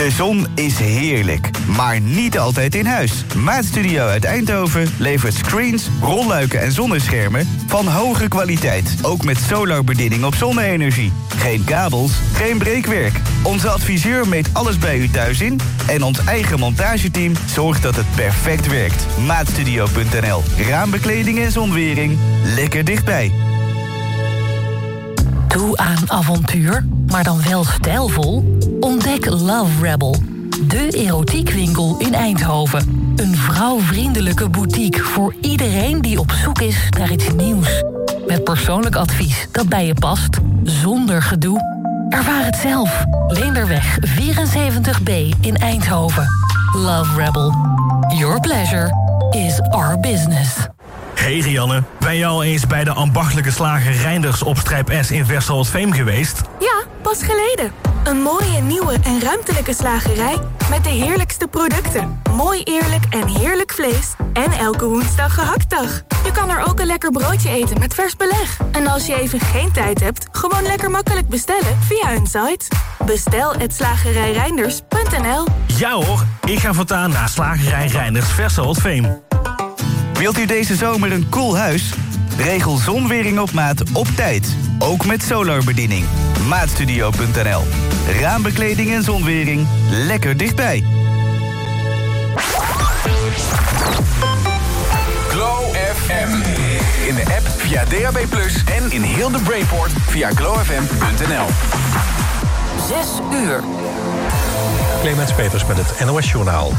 De zon is heerlijk, maar niet altijd in huis. Maatstudio uit Eindhoven levert screens, rolluiken en zonneschermen van hoge kwaliteit. Ook met solarbediening op zonne-energie. Geen kabels, geen breekwerk. Onze adviseur meet alles bij u thuis in. En ons eigen montageteam zorgt dat het perfect werkt. Maatstudio.nl. Raambekleding en zonwering. Lekker dichtbij. Toe aan avontuur, maar dan wel stijlvol? Ontdek Love Rebel, de erotiekwinkel in Eindhoven. Een vrouwvriendelijke boutique voor iedereen die op zoek is naar iets nieuws. Met persoonlijk advies dat bij je past, zonder gedoe. Ervaar het zelf. Leenderweg 74B in Eindhoven. Love Rebel. Your pleasure is our business. Hey Rianne, ben je al eens bij de ambachtelijke slager Reinders op Strijp S in Versel-Veen geweest? Ja, pas geleden. Een mooie, nieuwe en ruimtelijke slagerij met de heerlijkste producten. Mooi, eerlijk en heerlijk vlees. En elke woensdag gehaktdag. Je kan er ook een lekker broodje eten met vers beleg. En als je even geen tijd hebt, gewoon lekker makkelijk bestellen via hun site. Bestel@slagerijreinders.nl. Ja hoor, ik ga voortaan naar slagerij Reinders Versel-Veen. Wilt u deze zomer een cool huis? Regel zonwering op maat op tijd. Ook met solarbediening. Maatstudio.nl. Raambekleding en zonwering. Lekker dichtbij. Glow FM. In de app via DAB+ en in heel de Brainport via glowfm.nl. 6 uur. Clemens Peters met het NOS-journaal.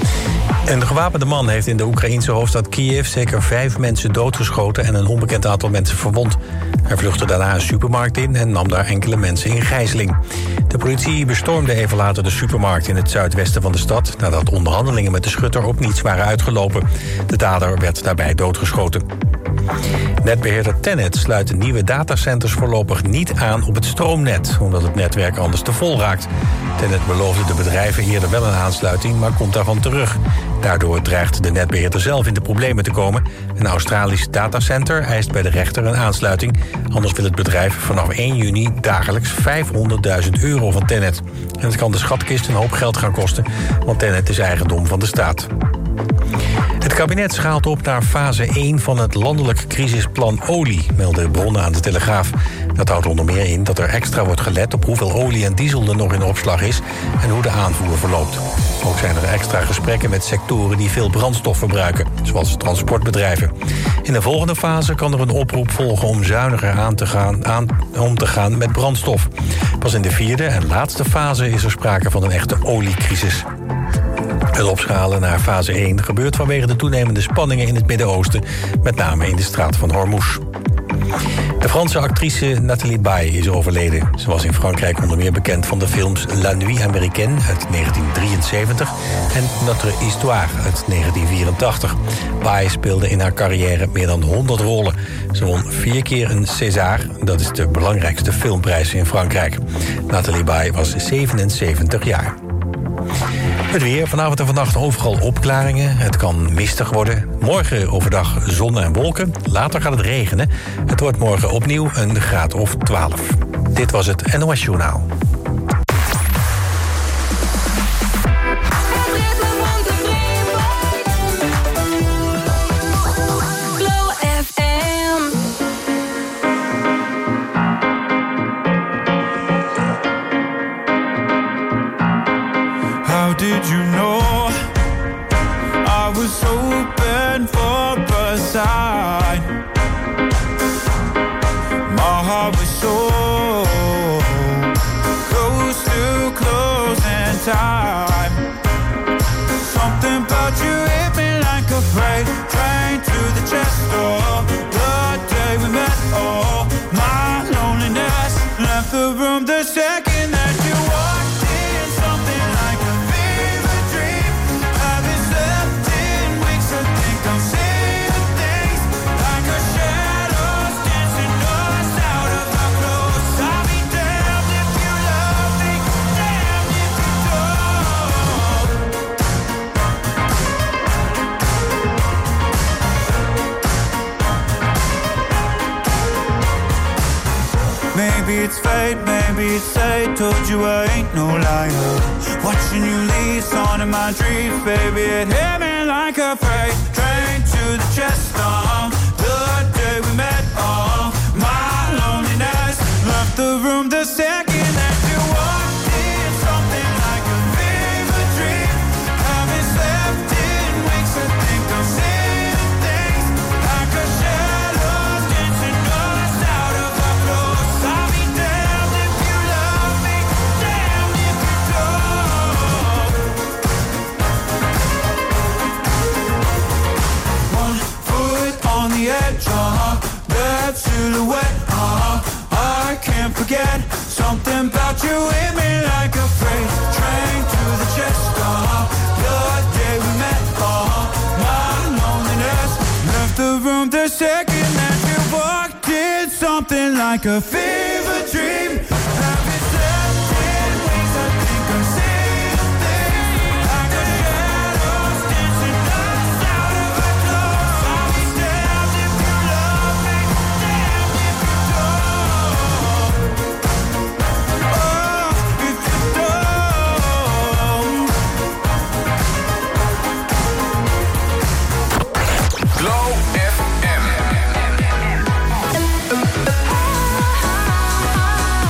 Een gewapende man heeft in de Oekraïense hoofdstad Kiev zeker 5 mensen doodgeschoten en een onbekend aantal mensen verwond. Hij vluchtte daarna een supermarkt in en nam daar enkele mensen in gijzeling. De politie bestormde even later de supermarkt in het zuidwesten van de stad, nadat onderhandelingen met de schutter op niets waren uitgelopen. De dader werd daarbij doodgeschoten. Netbeheerder Tennet sluit nieuwe datacenters voorlopig niet aan op het stroomnet, omdat het netwerk anders te vol raakt. Tennet beloofde de bedrijven eerder wel een aansluiting, maar komt daarvan terug. Daardoor dreigt de netbeheerder zelf in de problemen te komen. Een Australisch datacenter eist bij de rechter een aansluiting. Anders wil het bedrijf vanaf 1 juni dagelijks €500.000 van Tennet. En het kan de schatkist een hoop geld gaan kosten, want Tennet is eigendom van de staat. Het kabinet schaalt op naar fase 1 van het landelijk crisisplan olie, melden bronnen aan de Telegraaf. Dat houdt onder meer in dat er extra wordt gelet op hoeveel olie en diesel er nog in opslag is en hoe de aanvoer verloopt. Ook zijn er extra gesprekken met sectoren die veel brandstof verbruiken, zoals transportbedrijven. In de volgende fase kan er een oproep volgen om zuiniger om te gaan met brandstof. Pas in de 4e en laatste fase is er sprake van een echte oliecrisis. Het opschalen naar fase 1 gebeurt vanwege de toenemende spanningen in het Midden-Oosten, met name in de straat van Hormuz. De Franse actrice Nathalie Baye is overleden. Ze was in Frankrijk onder meer bekend van de films La Nuit Américaine uit 1973 en Notre Histoire uit 1984. Baye speelde in haar carrière meer dan 100 rollen. Ze won 4 keer een César, dat is de belangrijkste filmprijs in Frankrijk. Nathalie Baye was 77 jaar. Het weer, vanavond en vannacht overal opklaringen. Het kan mistig worden. Morgen overdag zon en wolken. Later gaat het regenen. Het wordt morgen opnieuw een graad of 12. Dit was het NOS Journaal. Did you know I was hoping for a sign? My heart was so close to closing time. Something about you hit me like a freight train to the chest door. The day we met, oh, my loneliness left the room the second that you walked in. Something like a maybe it's fate, maybe be said, told you I ain't no liar. Watching you leave, song in my dreams, baby, it hit me like a freight train to the chest. The day we met, my loneliness left the room the second that you walked in. Something like a fever dream. Haven't slept in weeks, I think I'm seeing things like a shadow dancing us out of our clothes. I'll be damned if you love me, damned if you don't. One foot on the edge, that silhouette, I can't forget. Something about you hit me like a freight train to the chest. The day we met, my loneliness left the room the second that you walked in. Something like a fever dream. Haven't slept in weeks, I think I'm seeing things like a shadows dancing us out of our clothes. I'll be damned if you love me, damned if you don't. Oh, if you don't. Glow FM.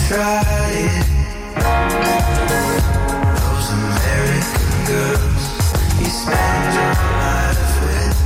tried it. Those American girls you spend your life with.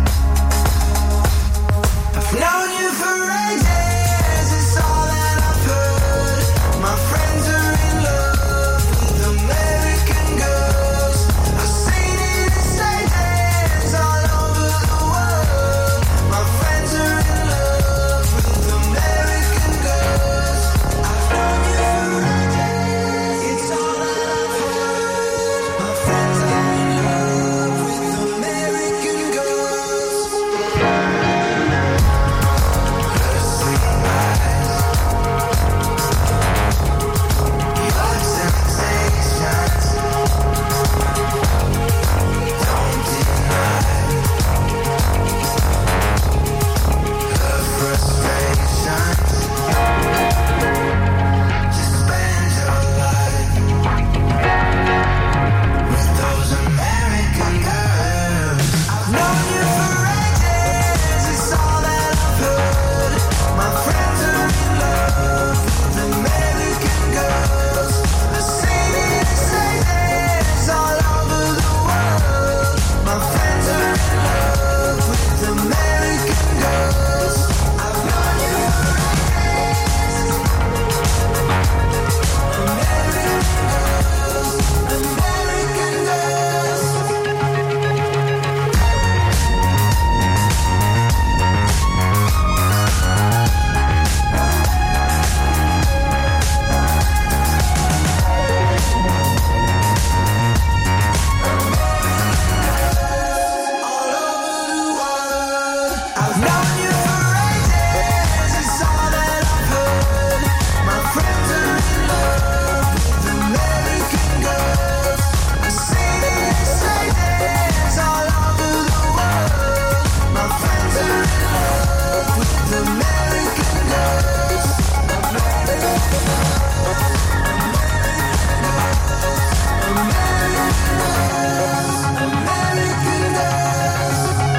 I've known you for ages, it's all that I've heard. My friends are in love with American girls. I've seen it in stages all over the world. My friends are in love with American girls. I've known you for ages, it's all that I've heard. My friends are in love with American girls. Her sweet eyes, your temptations, don't deny her frustrations. Just spend your life with those American girls. I've known you for ages, it's all that I've heard. My friends are in love with American girls. I've seen it in stages all over the world. My friends are in love with American girls. I've known you for ages. American girls, American girls. I've known you for ages, it's all that I've heard. My friends are in love with American girls. I've seen it in stages all over the world. My friends are in love with American girls. American girls.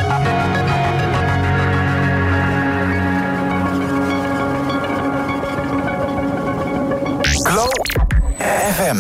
Glow FM.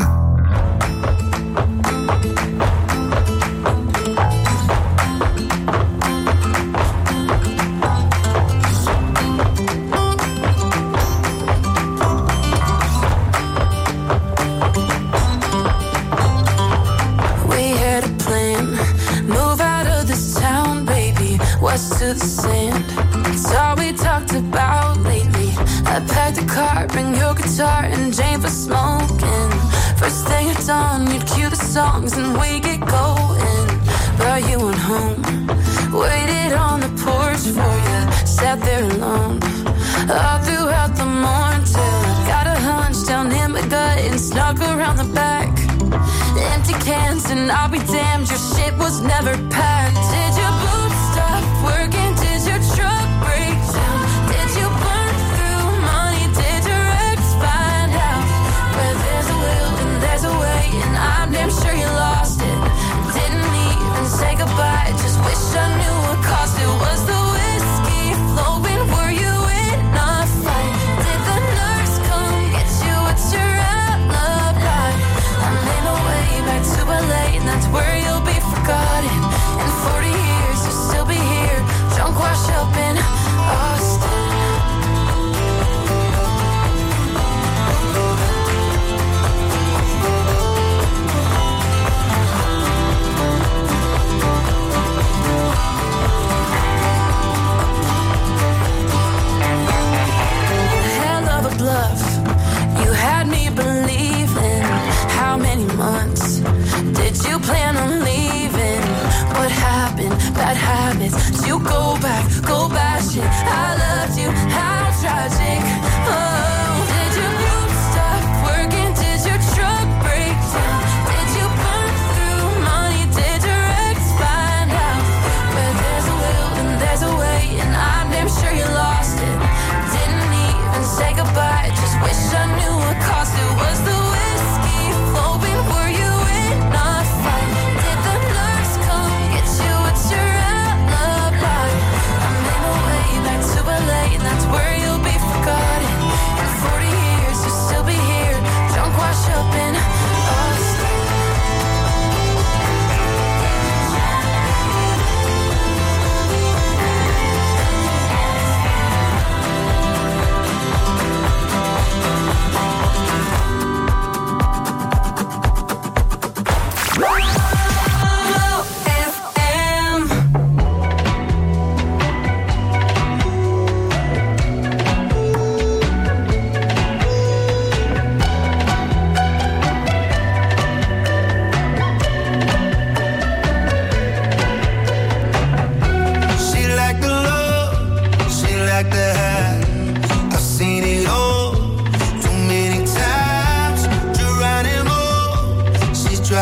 We had a plan, move out of this town, baby, west to the sand. It's all we talked about lately. I packed a car, bring your guitar and Jane for smoking. First thing at dawn, you'd cue the songs and we get going. Brought you on home, waited on the porch for you, sat there alone. All throughout the morning till I got a hunch down in my gut and snuck around the back. Empty cans and I'll be damned, your shit was never packed. Did your boots stop working? Did your truck break down? Did you burn through money? Did your ex find out? Where there's a will and there's a way, and I'm damn sure you lost it. Didn't even say goodbye, just wish I knew what cost it. Was the whiskey flowing? Were you in a fight? Did the nurse come get you? What's your alibi? I made my way back to LA, and that's where you'll be forgotten. In 40 years, you'll still be here, drunk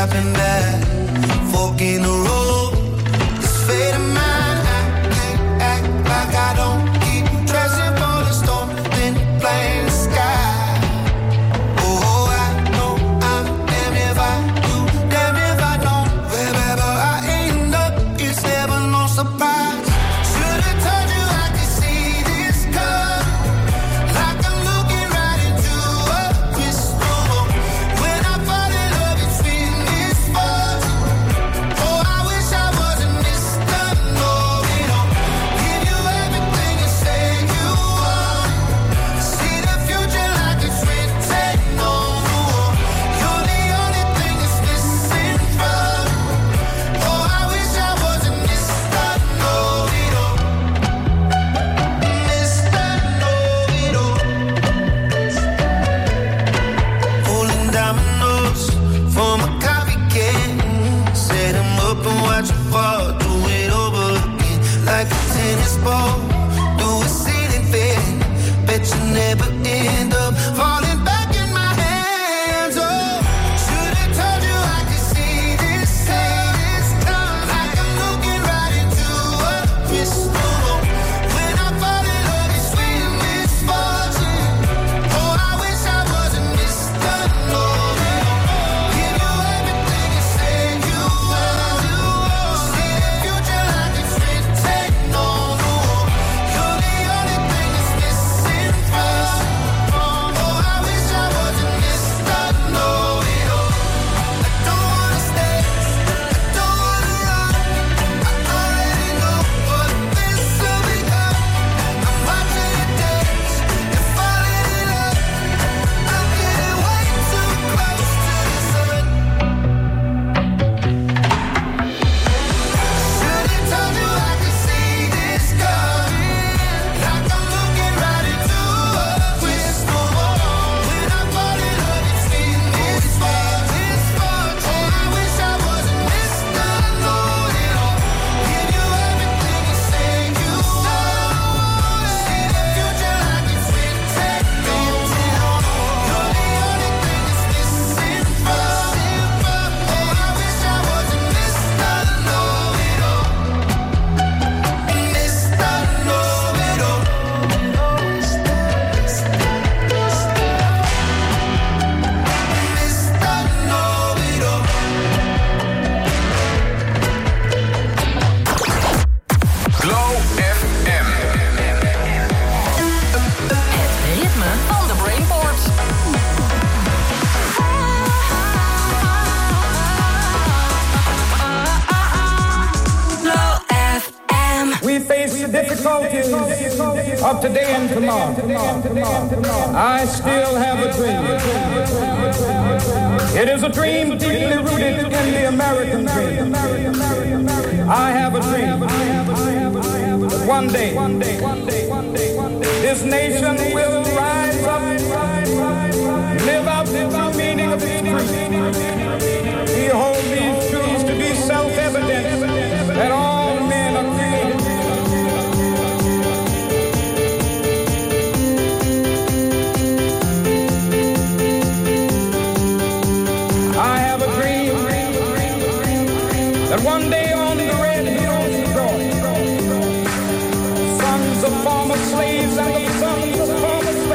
dropping back. Fork in the road, this fate of mine. I can't act like I don't keep dressing for the storm, then blame the sky. Oh, I know I'm damn if I do, damn if I don't. Wherever I end up, it's never no surprise. Should've told you I could see this coming, like I'm looking right into a crystal ball. When I fall in love, it's been misfortune. Oh, I wish I wasn't Mr. Know-it-all. Give you everything you say you want. See the future like it's written on the wall. You're the only thing that's missing from me. Oh, I wish I wasn't Mr. Know-it-all. Mr. Know-it-all. Pulling dominoes from a coffee can. Set 'em up and watch it fall. Do it over again like a tennis ball. Do a ceiling fan. Bet you never end up falling back in my hands. Oh, should've told you I could see this coming, like I'm looking right into a crystal ball. When I fall in love, it's sweet misfortune. Oh, I wish I wasn't Mr. Know-it-all. Give you everything you say you want. See the future like it's written on the wall. You're the only thing that's missing from me. Oh, I wish I wasn't Mr. Know-it-all. I don't wanna stay, I don't wanna run. I already know what this will become. I'm watching you dance, you're falling in love. I'm getting way too close to the sun. Should've told you I could see this coming, like I'm looking right into a crystal ball. When I fall in love, it's been misfortune. Oh, I wish I wasn't Mr. Know-it-all. Give you everything you say you want. See the future like it's written on the wall. You're the only thing that's missing from me. Oh, I wish I wasn't Mr. Know-it-all. Mr. Know-it-all. Mr. Know-it-all. Glow FM. Het ritme van de Brainport. Glow FM. We face the difficulties of today and tomorrow. I still have a dream. It is a dream deeply rooted in the American dream. I have a dream that one day this nation will rise up, live out the true meaning of its creed. We hold these truths to be self-evident that all men are created. I have a dream that one day on the red hills of Georgia, sons of former slaves and the sons of former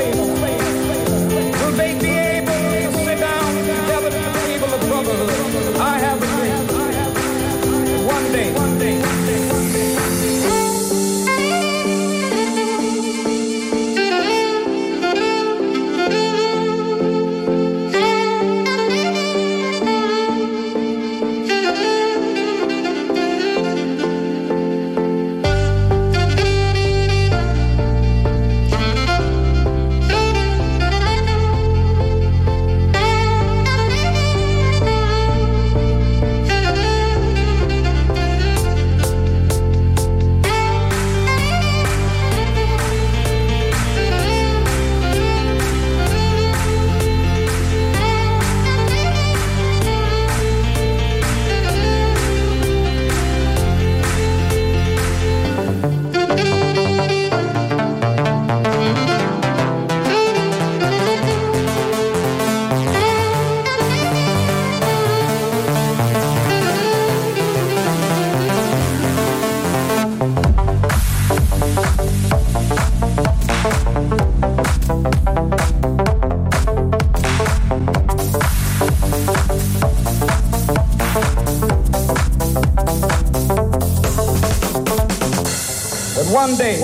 But one day,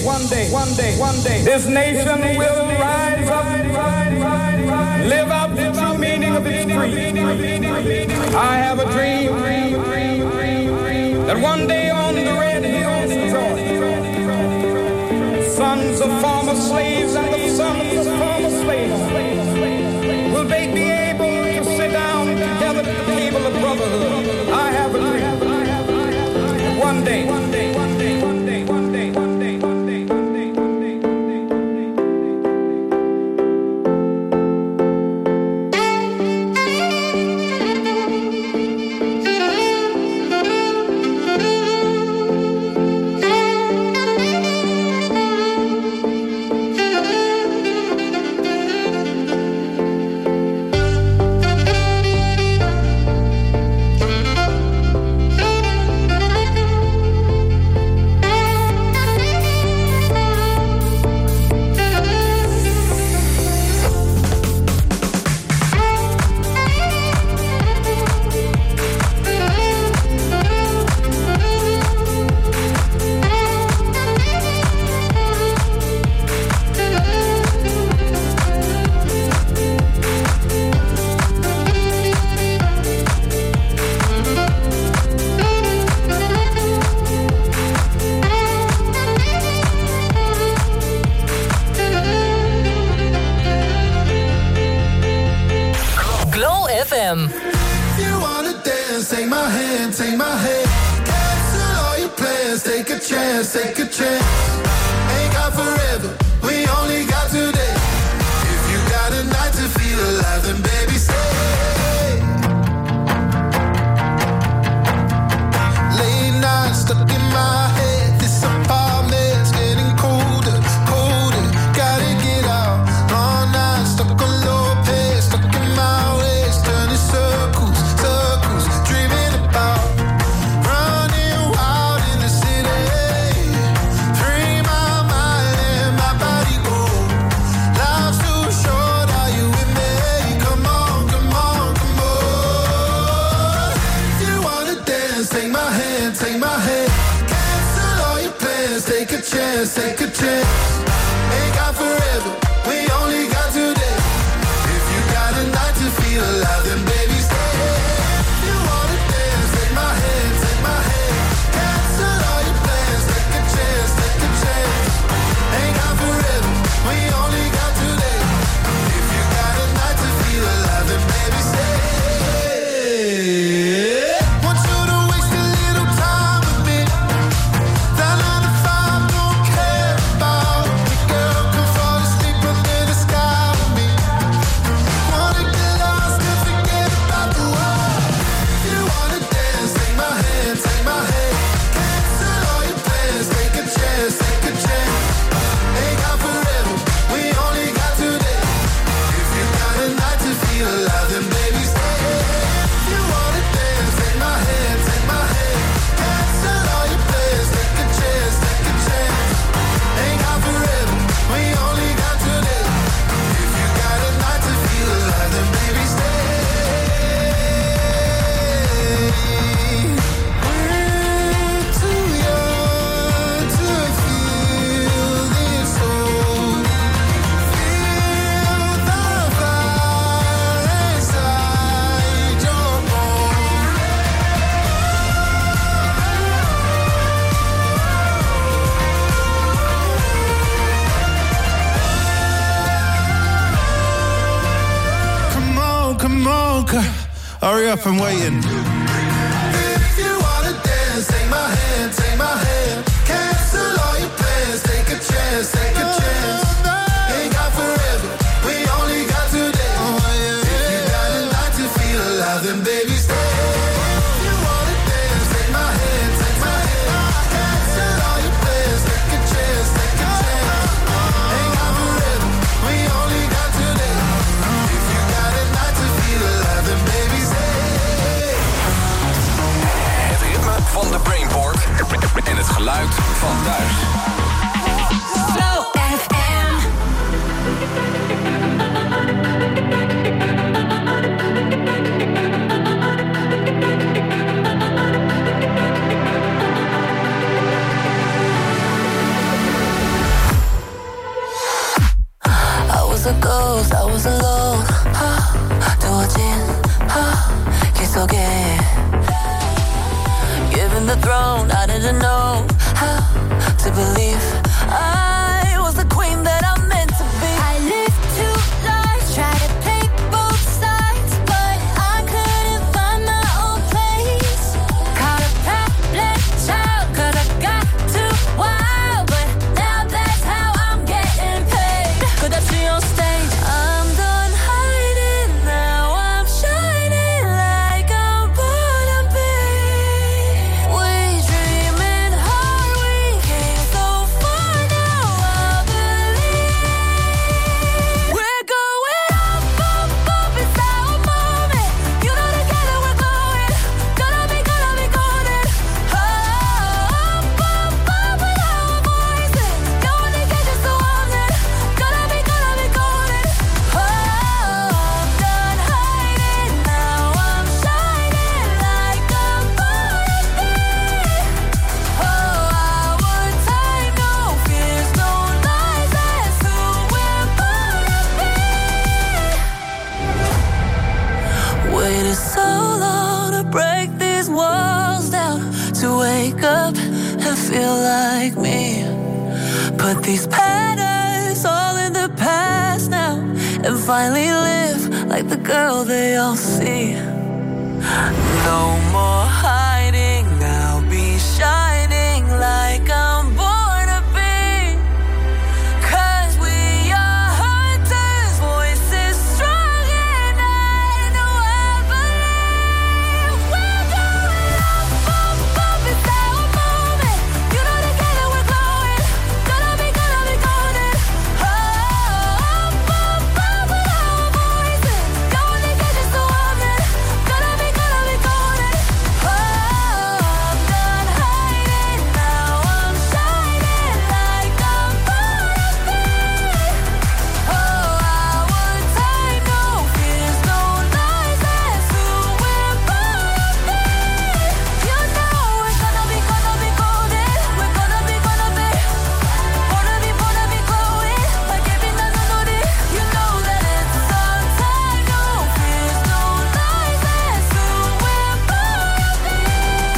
this nation will rise up, live out the true meaning of its creed. I have a dream that one day on the red hills of Georgia, sons of former slaves and the sons of former slaves will they be able to sit down together at the table of brotherhood. I have a dream. One day. Hurry up, I'm waiting. If you wanna dance, take my hand, take my hand. Cancel all your plans, take a chance, take a chance. Ain't got forever, we only got today. If you got a night to feel alive, then baby stay. If you wanna dance, take my hand, take my hand. Cancel all your plans, take a chance, take a chance. Ain't got forever, we only got today. If you got a night to feel alive, then baby stay. Van de Brainport en het geluid van thuis. Flow was a ghost, I was alone. 두어진 길 속에 given the throne, I didn't know how to believe I was the queen that I'm meant to be. I lived two lives, tried to play both sides, but I couldn't find my own place. Caught a patless child, cause I got too wild, but now that's how I'm getting paid. Could I see on stage? I'm done hiding, now I'm shining like I'm born to be. We dreaming hard, we came so far, now I believe. We're going up, up, up, it's our moment. You know together we're going, gonna be golden. Up, up, up with our voices. No one can catch us so often. Gonna be golden. Oh, I'm done hiding, now I'm shining like I'm born to be. Oh, our time, no fears, no lies, that's who we're born to be. Waited so long to break these walls down, to wake up and feel like me. Put these patterns all in the past now, and finally live like the girl they all see. No more hiding, I'll be shining like I'm born to be. 'Cause we are hunters, voices strong, and I know I believe. We're going up, up, up, it's our moment. You know together we're glowing, gonna be golden. Oh, up, up, up with our voices. No one can catch us so often. Gonna be golden. Oh, I'm done hiding, now I'm shining like I'm born to be. Oh, our time, no fears, no lies, that's who we're born to be. You know we're gonna be golden. We're gonna be born to be glowing like every night on the You know that it's our time, no fears, no lies, that's who we're born to be.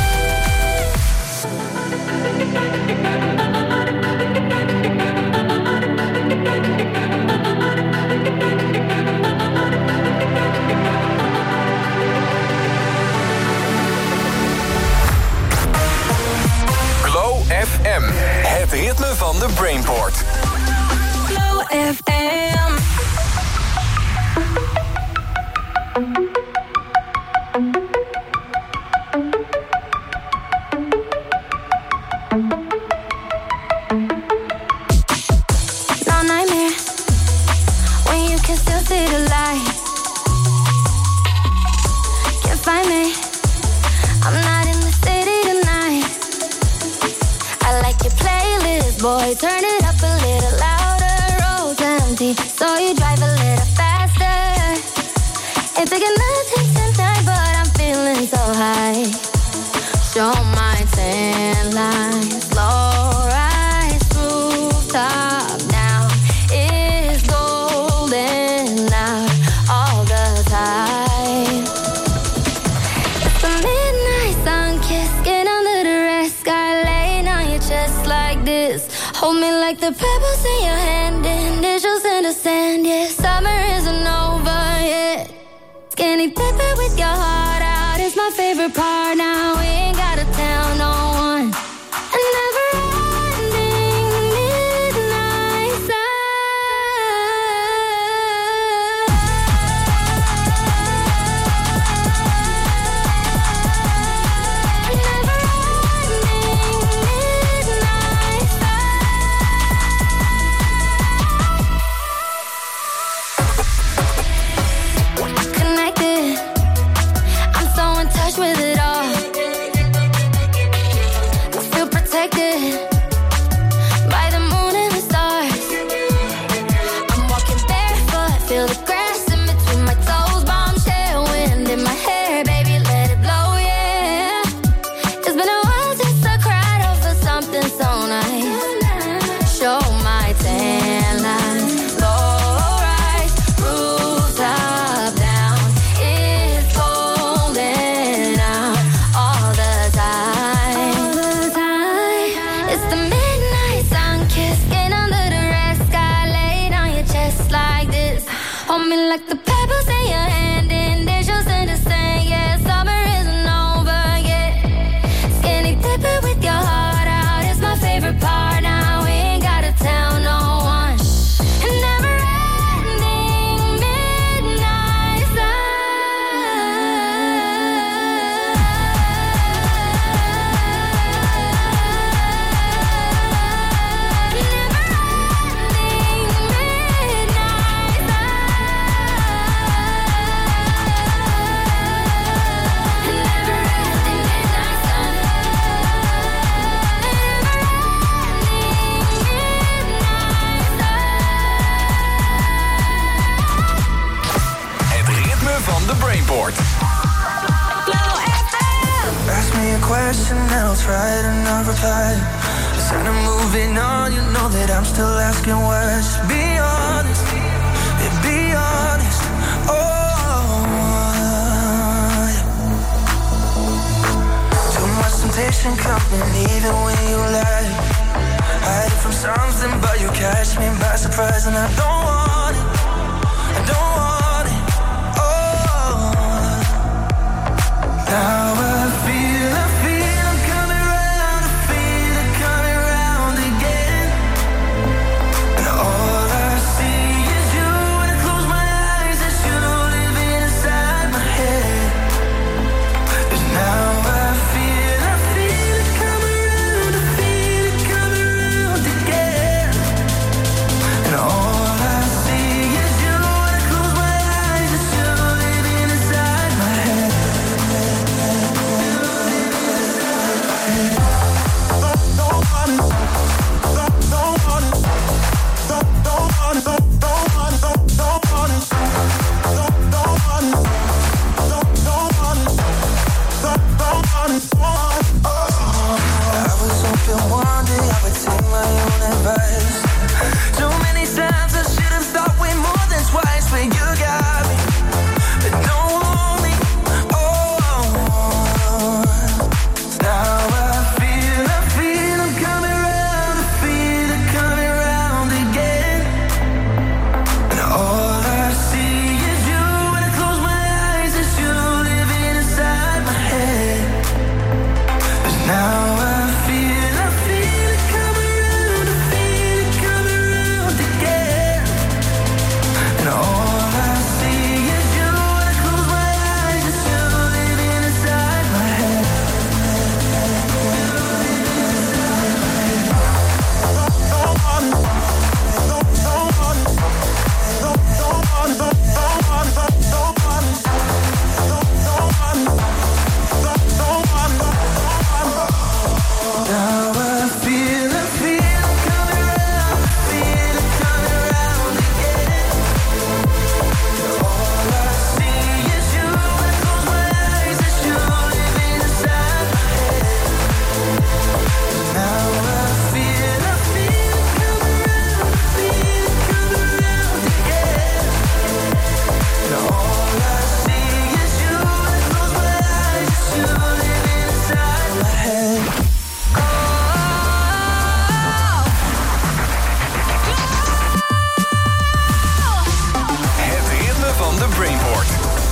Glow FM, het ritme van de Brainport. Glow FM. No nightmares when you can still see the light. Can't find me, I'm not in the city tonight. I like your playlist, boy, turn it up a little louder. Roads empty, so you drive a little faster. Ain't taking nothing tonight, but I'm feeling so high. Show my tan lines, low rise, rooftop now is golden out all the time. It's the midnight sun kiss, get under the red sky, laying on your chest like this. Hold me like the pebbles in your hand, initials in the sand. Yeah, summer isn't over yet. Skinny dipping with your heart out is my favorite part. Now we ain't gotta tell no one. A never-ending midnight connected. I'm so in touch with it all. I feel protected by the moon and the stars. I'm walking barefoot, feel the grass in between my toes. Bombshell wind in my hair, baby, let it blow, yeah. It's been a while since I cried over something so nice. Show my tan lines, low rise. Hold me like the pebbles in your hand, and there's just in the sand. Yeah, summer isn't over yet. Skinny dipping with your heart out is my favorite part. Now we ain't gotta tell no one. And never-ending midnight sun. Van de Brainport. Ask me a question and I'll try to not reply. Instead of moving on, you know that I'm still asking why. Just be honest, yeah, be honest. Oh, yeah. Too much temptation coming even when you lie. Hide it from something, but you catch me by surprise, and I don't want it. I don't want it. Now I feel I'm coming round, I feel it coming round again. And all I see is you when I close my eyes, it's you living inside my head. 'Cause now I feel it coming round, I feel it coming round again. And all I see is you when I close my eyes, it's you living inside my head. I was hoping one day I would take my own advice. Too many times I should have thought way more than twice, but you got me, but don't want me. Now I feel I'm coming round, I feel it coming round again. And all I see is you when I close my eyes, it's you living inside my head. 'Cause now I feel it coming round, I feel it coming round again. And all I see is you when I close my eyes, it's you living inside my head. Now I feel I'm coming round, I feel it coming round again. All I see is you when I close my eyes, it's you living inside my head. Now I feel it coming round, I feel it coming round again. And all I see is you when I close my eyes, it's you living inside my head. Het ritme van de Brainport.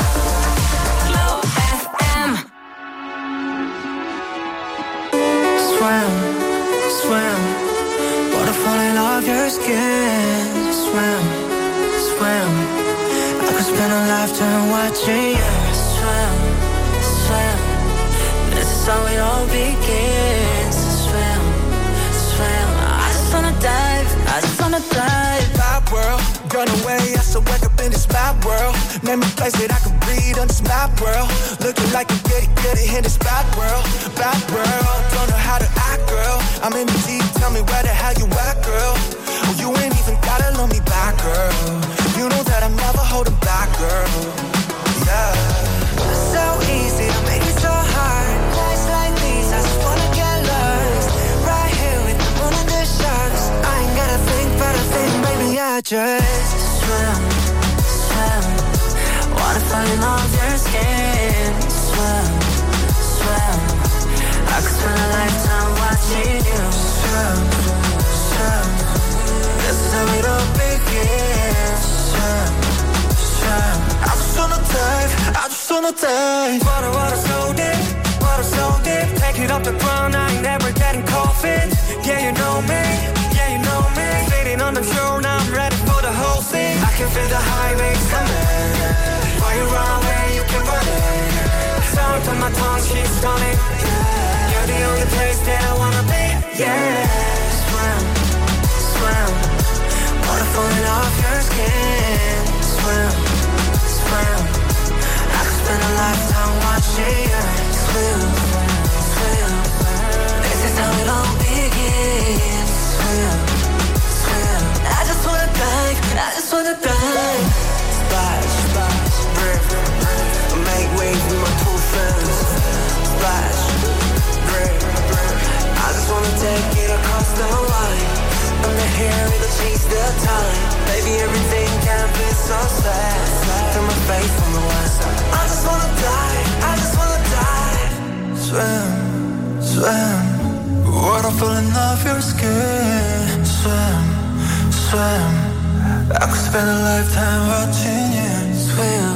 Swim, swim, waterfall in off your skin. Swim, swim, I could spend a lifetime watching you. Swim, swim, this is how it all begins. Swim, swim, I just wanna dive, I just wanna dive. Mad world, run away, I still wake up in this mad world. Name a place that I can breathe on this mad world. Looking like a goody in this bad world. Bad world, don't know how to act, girl. I'm in the deep, tell me where the hell you at, girl. Oh, you ain't even gotta love me back, girl. You know that I'm never holding back, girl. Yeah. So easy to make it so hard. Nights like these, I just wanna get lost. Right here with the moon and the stars. I ain't gotta think, but I think maybe I just swim, swim. Wanna fall in love your skin. Swim, swim. I could spend a lifetime watching you. Swim, swim. This is how it all begins. Swim, wanna taste. Water so deep, take it off the ground, I ain't never getting cold feet. Yeah, you know me, sitting on the shore, now I'm ready for the whole thing. I can feel the highways coming, while you run away, you can run it. Sound on my tongue, she's stunning. You're the only place that I wanna be. Yeah, swim, water falling off your skin. Swim, I could spend a lifetime watching you swim. This is how it all begins. Swim, I just wanna dive. Splash, break, make waves with my two friends. Splash, break, I just wanna take it across the line. I'm the hair, it'll chase the time. Baby, everything can be so sad. Through my face on the west side. I just wanna dive. Swim, water falling off your skin. Swim, I could spend a lifetime watching you. Swim,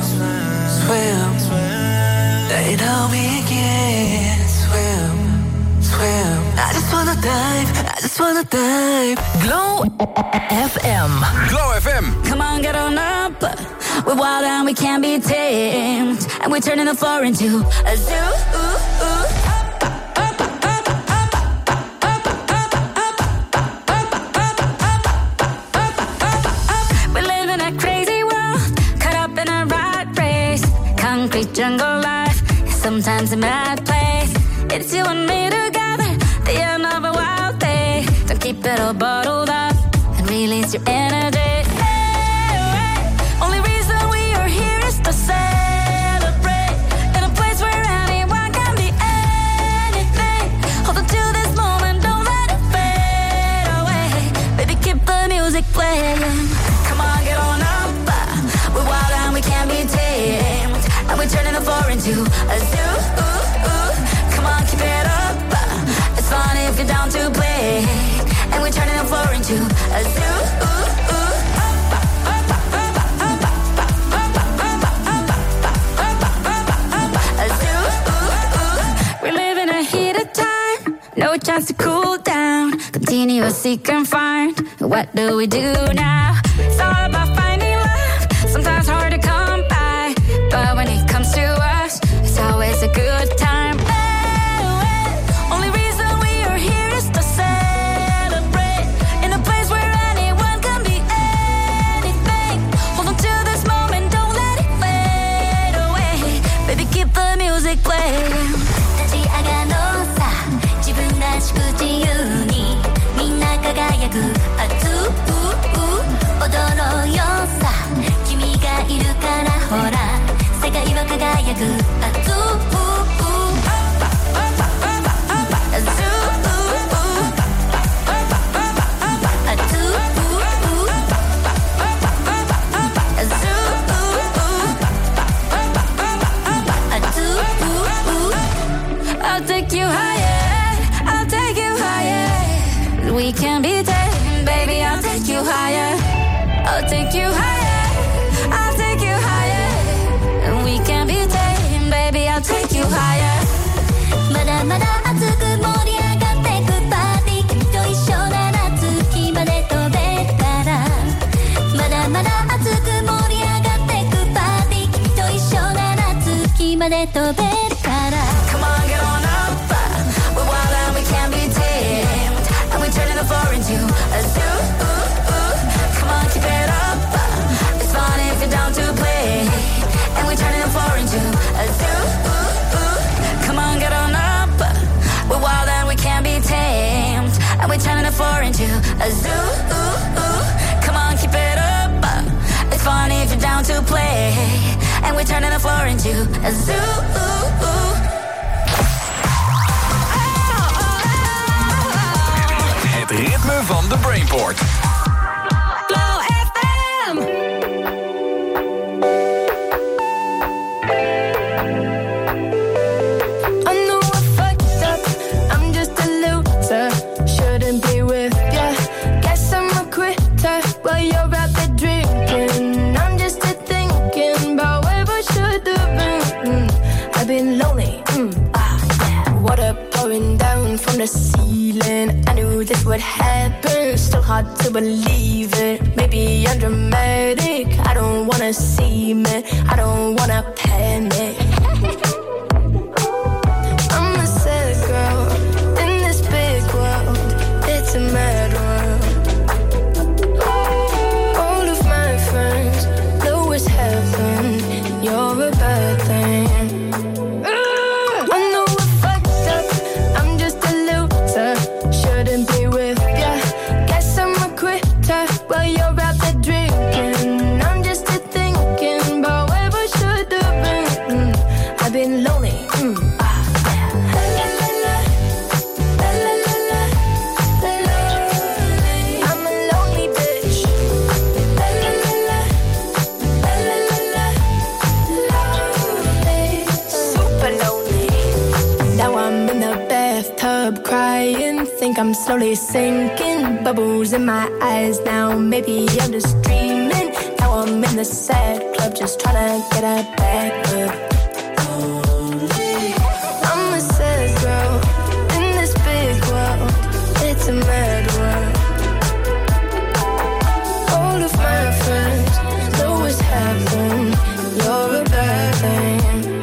it all begins. Swim, I just wanna dive. Glow FM. Glow FM. Come on, get on up. We're wild and we can't be tamed. And we're turning the floor into a zoo. We live in a crazy world, caught up in a rat race. Concrete jungle life, sometimes a mad place. It's you and me together, the end of a wild day. Don't keep it all bottled up and release your energy. Only reason we are here is to celebrate. In a place where anyone can be anything. Hold on to this moment, don't let it fade away. Baby, keep the music playing. Come on, get on up. We're wild and we can't be tamed. And we're turning the floor into a zoo. Come on, keep it up. It's fun if you're down to play. And we're turning the floor into a zoo. No chance to cool down, continuously confined. What do we do now? It's all about finding love, sometimes hard to come by. But when it comes to us, it's always a good time. Only reason we are here is to celebrate. In a place where anyone can be anything. Hold on to this moment, don't let it fade away. Baby, keep the music playing. 自由にみんな輝く熱う踊ろうよさ君がいるからほら世界は輝く熱うI'll take you higher, take you higher. We can be tamed, baby. I'll take you higher. I'll take you higher. I'll take you higher. We can be tamed, baby. I'll take you higher. まだまだ熱く盛り上がってくパーティー君と一緒なら月まで飛べるからまだまだ熱く盛り上がってくパーティー君と一緒なら月まで飛べるから Come on, get on up. We're wild and we can't be tamed. And we're turning the floor into a zoo. Come on, keep it up. It's fun if you're down to play. And we're turning the floor into a zoo. Come on, get on up. We're wild and we can't be tamed. And we're turning the floor into a zoo. Come on, keep it up. It's fun if you're down to play. And we're turning the floor into a zoo. Het ritme van de Brainport. Glow FM. I know I fucked up, I'm just a loser. Shouldn't be with ya. Guess I'm a quitter while you're out there drinking. I'm just a thinking about where I should have been. from the ceiling. I knew this would happen, still hard to believe it. Maybe I'm dramatic, I don't wanna see me, I don't wanna panic. I'm a sad girl in this big world, it's a mad world. All of my friends know it's heaven, you're a bad thing. I'm slowly sinking, bubbles in my eyes now. Maybe I'm just dreaming. Now I'm in the sad club, just trying to get a back up. I'm a sad girl in this big world, it's a mad world. All of my friends know it's heaven, you're a bad thing.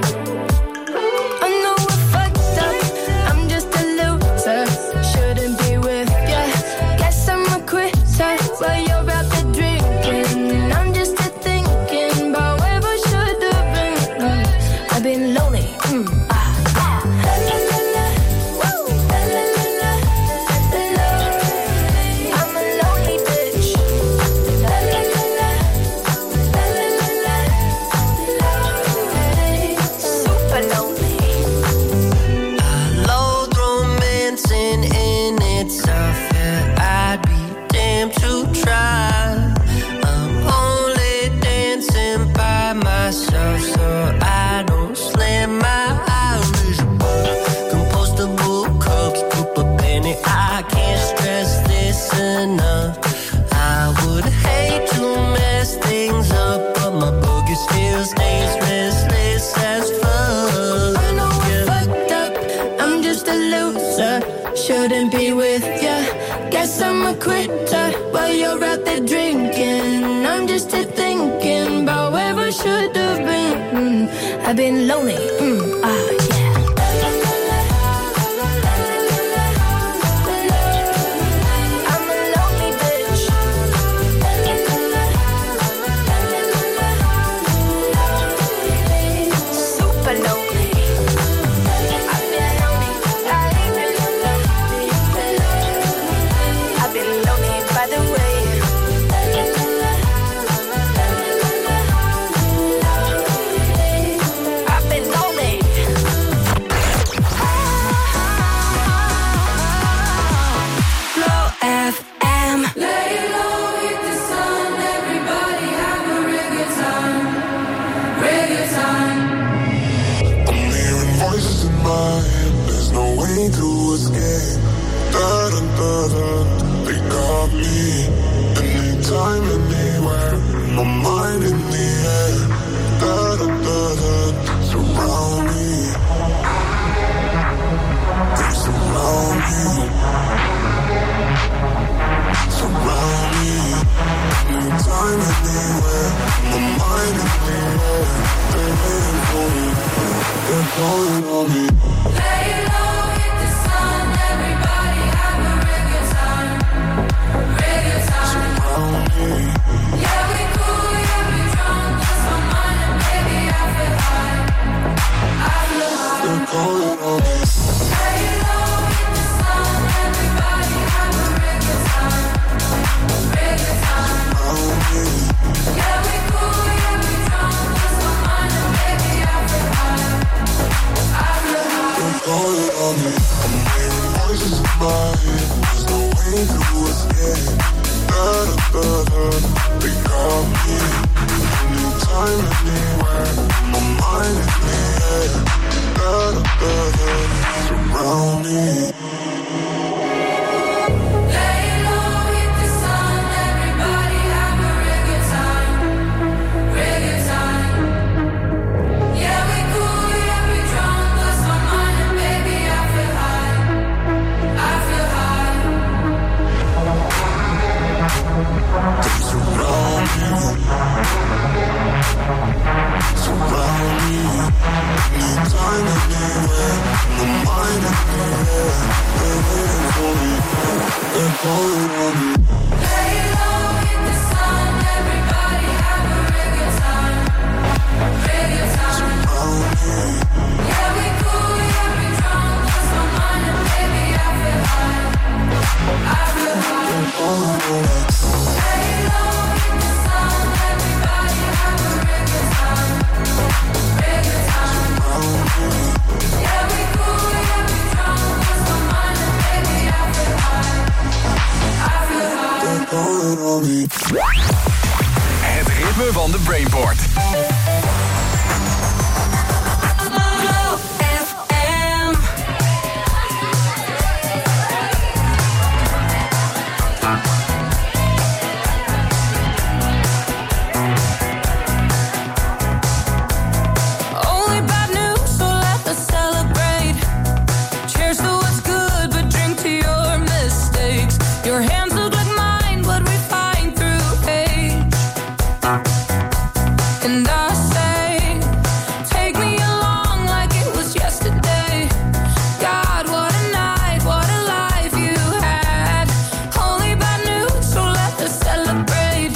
Shouldn't be with ya. Guess I'm a quitter while you're out there drinking. I'm just here thinking about where I should have been. I've been lonely. Surround me, anytime, anywhere. My mind everywhere. They're waiting for me. They're calling on me. Lay low in the sun, everybody have a real good time. Real good time. Surround me. Yeah, we cool, yeah, we drunk, lost my mind, and baby, I feel high. I feel high. They're calling on me. Lay low in the sun, everybody have a real good time. Real good time. Surround me. Yeah, we cool, yeah, we drunk, lost my mind, and baby, I feel high. I feel high. They're calling on me. Het ritme van de Brainport. Glow FM. Only bad news, so let us celebrate. Cheers to what's good, but drink to your mistakes. Your hands look like mine, but we find through age. And I say, take me along like it was yesterday. God, what a night, what a life you had. Only bad news, so let us celebrate.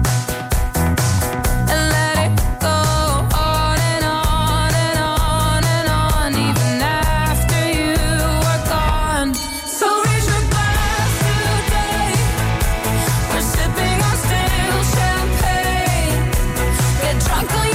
And let it go on and on and on and on, even after you are gone. So raise your glass today. We're sipping on stale champagne. Get drunk on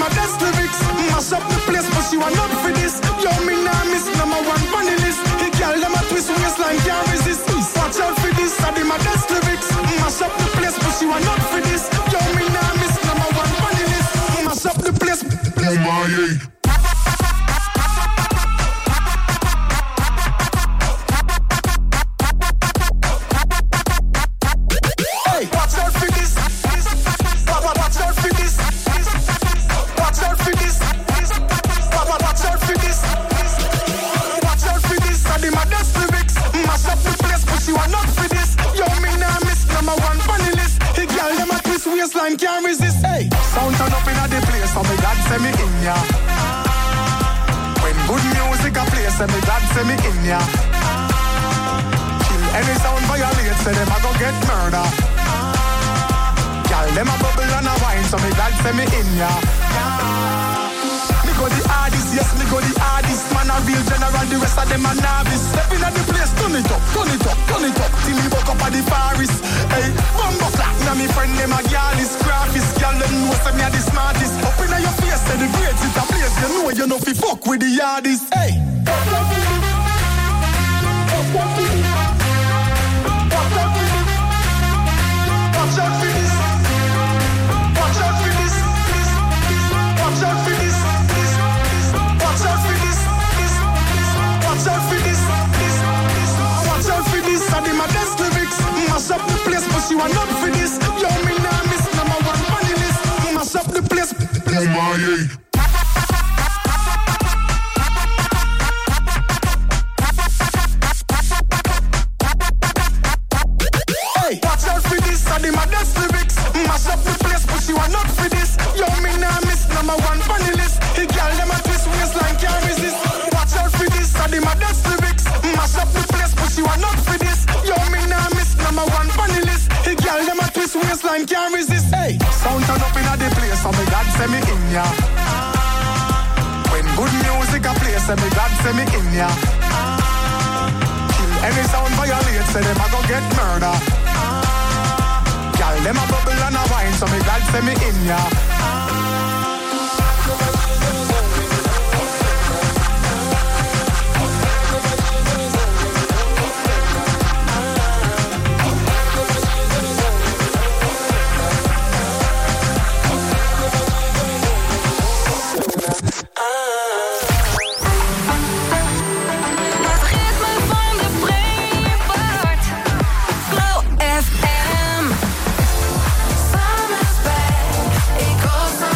best lyrics. Mash up the place, but she want not for this. Yo, me nah miss number one funny list. The girl them a twist waistline can't resist. Watch out for this, I did my best lyrics. Mash up the place, but she want not for this. Yo, me nah miss number one funny list. Mash up the place. Oh my yeah. Waistline can't resist. Hey, sound turn up in a the place, so me God send me in ya. When good music a play, so me God send me in ya. Kill any sound violate, say them a go get murder. Girl, them a bubble and a wine, so me God send me in ya. Me go the hardest, yes, me go the hardest. Man a real general, the rest of them a novice. Step in at the place, turn it up, turn it up, turn it up. Till me woke up at the forest. Hey, bumbo clap, now me friend them a girl is graphist. Girl, them know say me a the smartest. Up in your face, say the grades it a place. You know you know fi fuck with the hardest. Hey. Watch out for this. Watch out for this. Watch out for this. Watch out for this. Watch out for this. Watch out for this. I did my best lyrics. Mash up the place, but she want not for this. Yo, me nah miss number one funny list. Mash up the place. Oh my yeah. Watch out for this, I did my best lyrics. Mash up the place, but she want not for this. Yo, me nah miss number one funny list. The girl them a twist waistline can't resist. Watch out for this, I did my best lyrics. Mash up the place, but she want not for this. Yo, me nah miss number one funny list. The girl them a twist waistline can't resist. Hey, sound turn up in a the place, so me God send me in ya. When good music a play, so me God send me in ya. Kill any sound violate, say them a go get murder. Girl, them a bubble and a wine, so me God send me in ya. Flow FM. Summer's back, it goes on.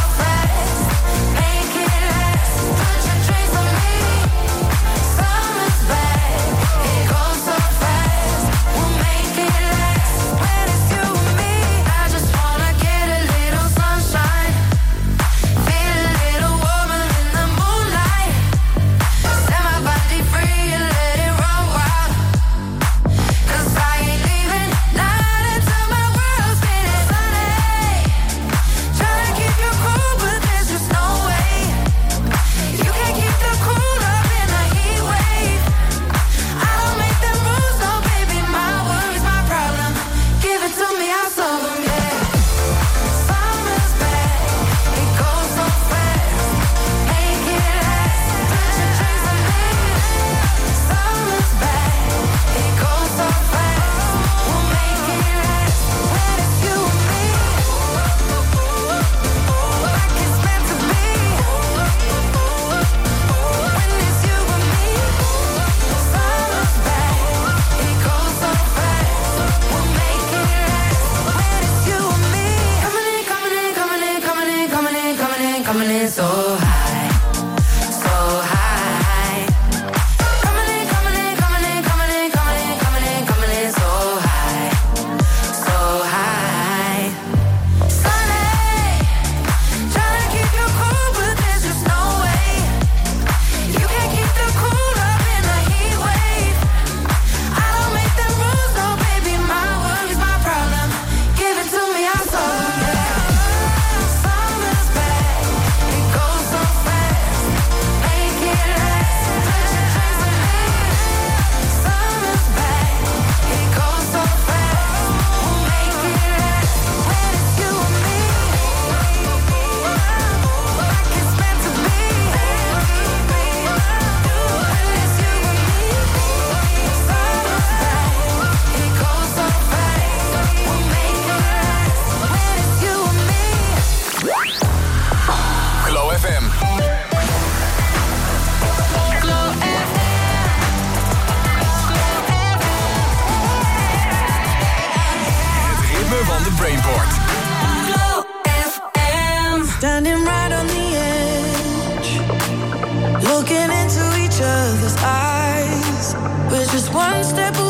the Brainport. Glow FM. Standing right on the edge, looking into each other's eyes. We're just one step